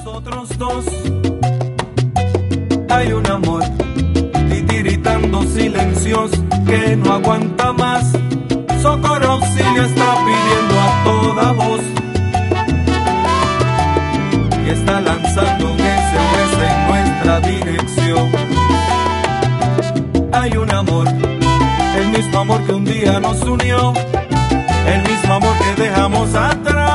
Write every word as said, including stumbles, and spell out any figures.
nosotros dos hay un amor titiritando silencios que no aguanta más. Socorro, auxilio está pidiendo a toda voz y está lanzando un S O S en nuestra dirección. Hay un amor, el mismo amor que un día nos unió, el mismo amor que dejamos atrás.